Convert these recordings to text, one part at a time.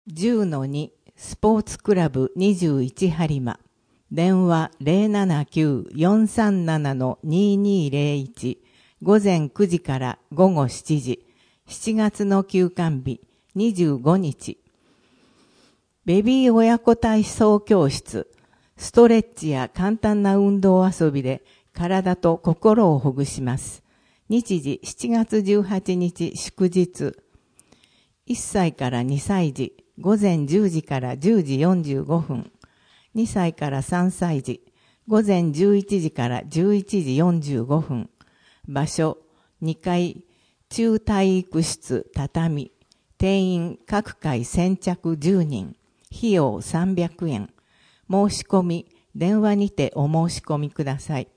10-2スポーツクラブ21播磨電話 079-437-2201 午前9時から午後7時7月の休館日25日ベビー親子体操教室ストレッチや簡単な運動遊びで体と心をほぐします。日時7月18日祝日1歳から2歳児午前10時から10時45分2歳から3歳児午前11時から11時45分場所2階中体育室畳定員各回先着10人費用300円申し込み電話にてお申し込みください。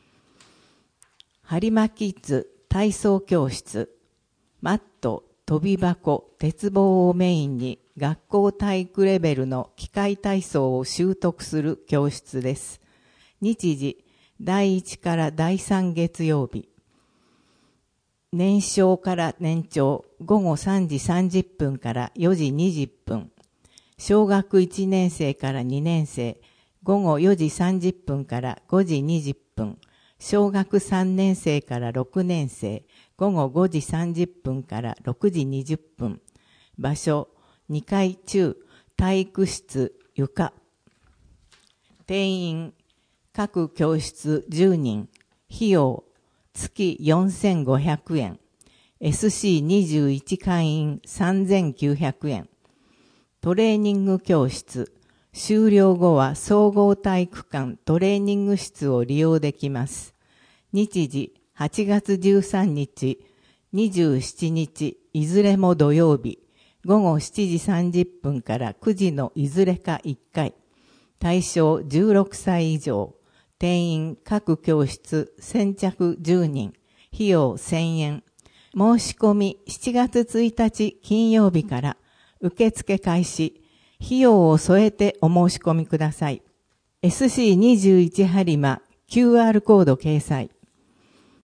播磨キッズ体操教室マット飛び箱鉄棒をメインに学校体育レベルの器械体操を習得する教室です。日時第1から第3月曜日年少から年長午後3時30分から4時20分小学1年生から2年生午後4時30分から5時20分小学3年生から6年生午後5時30分から6時20分場所2階中体育室床定員各教室10人費用月4500円 SC21 会員3900円トレーニング教室終了後は総合体育館トレーニング室を利用できます。日時8月13日、27日、いずれも土曜日、午後7時30分から9時のいずれか1回。対象16歳以上。定員各教室先着10人。費用1000円。申し込み7月1日金曜日から受付開始。費用を添えてお申し込みください。SC21 播磨 QR コード掲載。